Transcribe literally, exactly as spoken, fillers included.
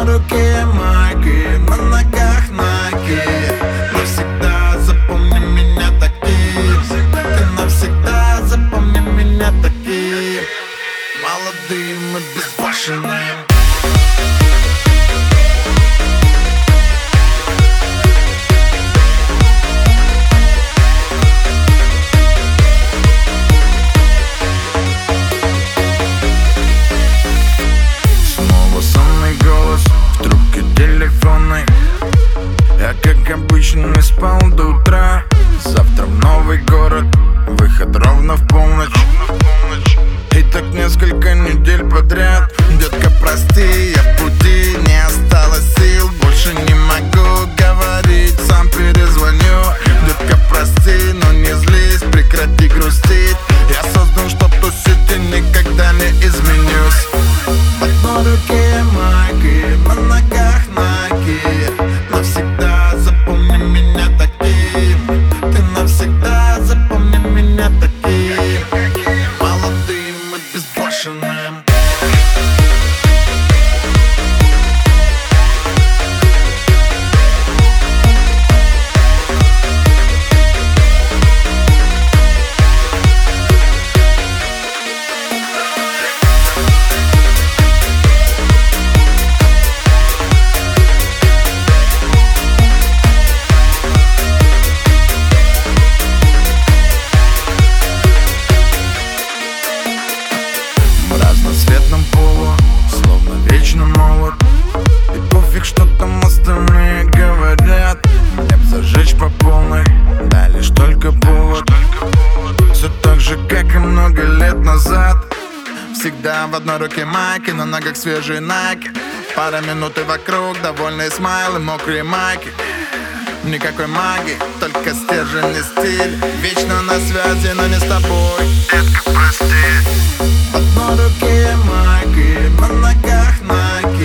одной руке майки, на ногах найки. Навсегда запомни меня таким. Ты навсегда запомни меня таким. Молодым и безбашенным. Я, как обычно, не спал до утра. Завтра в новый город, выход ровно в полночь. И так несколько недель подряд. Детка, прости, я в пути, не осталось сил. Больше не могу говорить, сам перезвоню. Детка, прости, но не злись, прекрати грустить. Я создан, чтоб тусить и никогда не изменюсь. В одной руке майки, на ногах найки. Навсегда запомни меня таким. Ты навсегда запомни меня таким. Молодым и безбашенным. Разноцветном полу, словно вечно молод. И пофиг, что там остальные говорят. Мне б зажечь по полной, да лишь только повод. Все так же, как и много лет назад. Всегда в одной руке майки, на ногах свежие найки. Пара минут и вокруг, довольные смайлы, мокрые майки. Никакой магии, только стержень и стиль. Вечно на связи, но не с тобой. Детка, прости. В одной руке майки, на ногах найки.